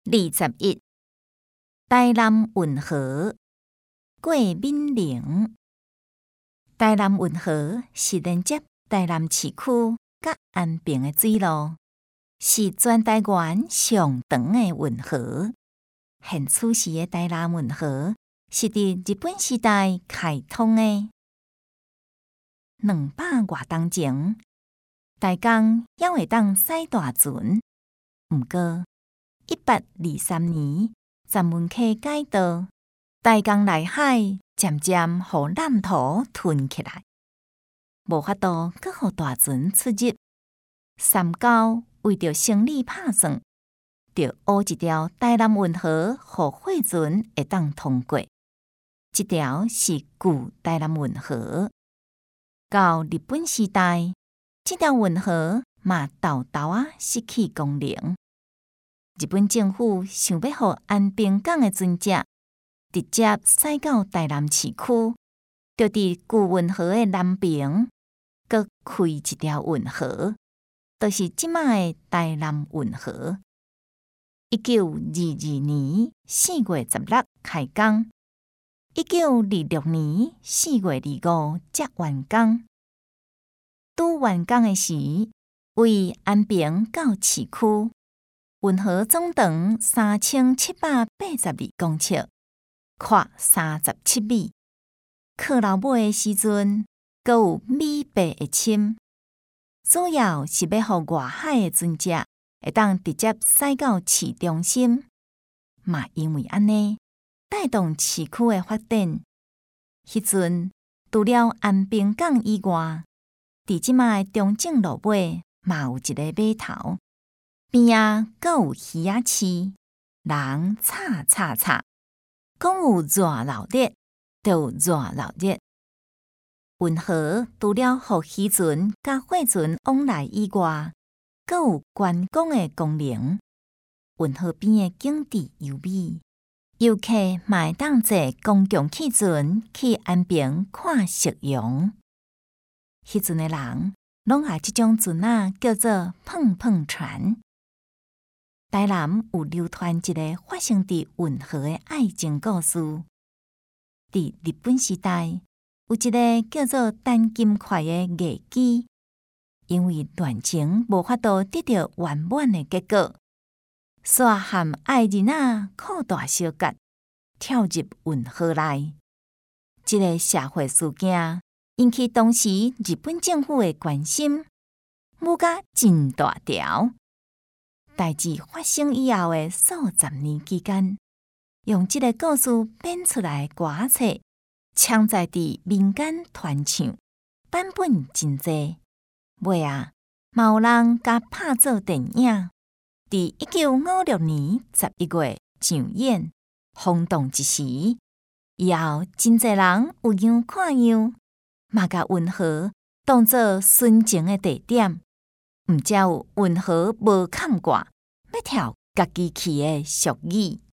21台南运河过闽陵。台南运河是连接台南市区甲安平的水路，是全台湾上长的运河。现此时的台南运河是伫日本时代开通的。200多年前，大江还会当驶大船，毋过1823年詹文溪改道，大江内海渐渐互蓝图吞起来，无法度搁互大船出入。三高为着生理打算，就挖一条台南运河，互货船会当通过。这条是旧台南运河。到日本时代，这条运河嘛豆豆失去功能。日本政府想要互安平港的船只直接驶到台南市区，就伫旧运河的南边，搁开一条运河，就是即卖的台南运河。1922年4月16开工，1926年4月25才完工。拄完工的时，为安平到市区。运河总长3782公尺，宽37米。靠老尾的时阵，阁有米白的深，主要是要互外海的船只会当直接驶到市中心。嘛因为安尼，带动市区的发展。迄阵除了安平港以外，伫即卖中正路尾嘛有一个码头。边仔阁有鱼仔市，人吵，讲有热闹热，就有热闹热。运河除了互渔船甲货船往来以外，阁有观光的功能。运河边的景致优美，游客嘛会当坐公共汽船去安平看夕阳。迄阵的人拢把这种船叫做碰碰船。台南有流传一个发生伫运河的爱情故事。伫日本时代，有一个叫做陈金快的艺妓，因为恋情无法度得到圆满的结果，煞和爱人扩大相隔，跳入运河内。这个社会事件引起当时日本政府的关心，舞甲真大条。代志发生以后的数十年期间，用这个故事编出来的歌册，常在伫民间传唱，版本真多。尾嘛有人甲拍做电影，伫1956年11月上演，轰动一时。以后真侪人有样看样，嘛甲运河当作纯情的地点。毋只有运河无坎挂，要跳家己去的俗语。